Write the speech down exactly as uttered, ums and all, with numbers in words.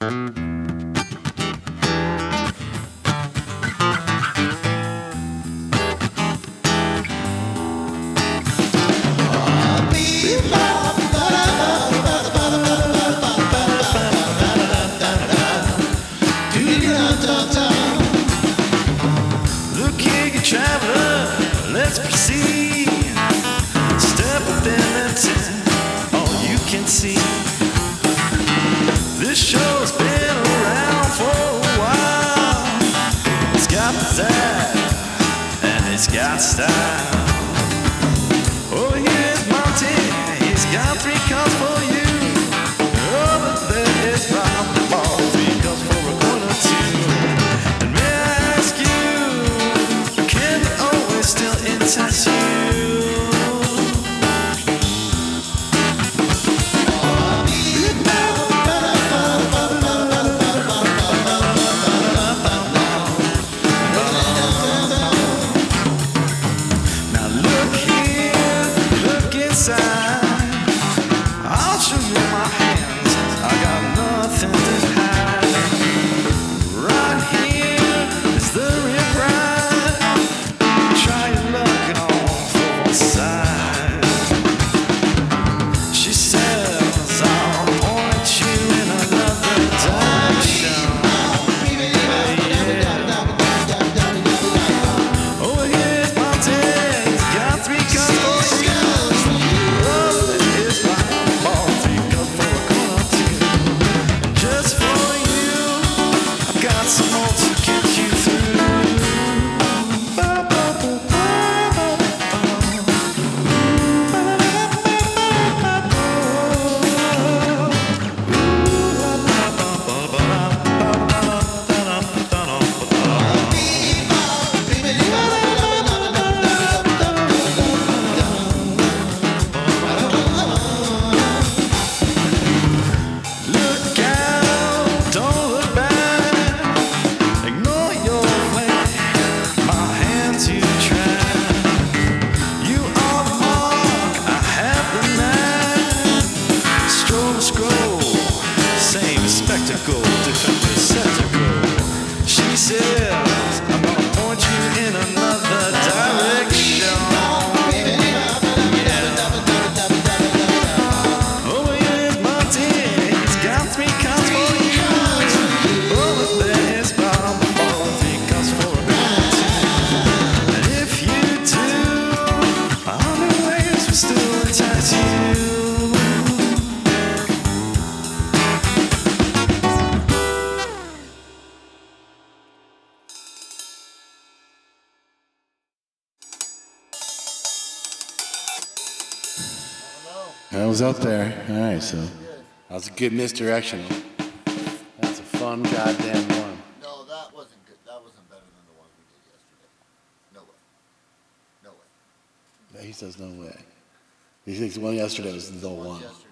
Look here, you traveler, let's proceed. Step within the tent, all you can see. This show's been around for a while. It's got pizzazz and it's got style. Oh, here's Monty, he's got three calls for you. Over there is Bob, all three calls for a corner two. And may I ask you, can you always still entice you? Now look here, look inside. I'll show you my hands, I got nothing to hide. Right here is the rip ride. Try your luck on four side. She says I'll point you in another direction. Over here's Monty, he's got three cups for you. Over here's my ball, three cups for a corner two. And just for you, I've got some more to get you through. Look out, don't look back. Ignore your plan, my hands you track. You are the mark, I have the knack. Stroll, scroll, same spectacle, different receptacle. She says I'm gonna point you in another direction. Over here's Monty, he's got three cups for you. Over there is Bob, all three cups for a corner two. And if you do, our new ways will still entice you. I was out there. All right, so that was a good misdirection. That's a fun goddamn one. No, that wasn't good. That wasn't better than the one we did yesterday. No way. No way. He says no way. He thinks the one yesterday was the The one one. yesterday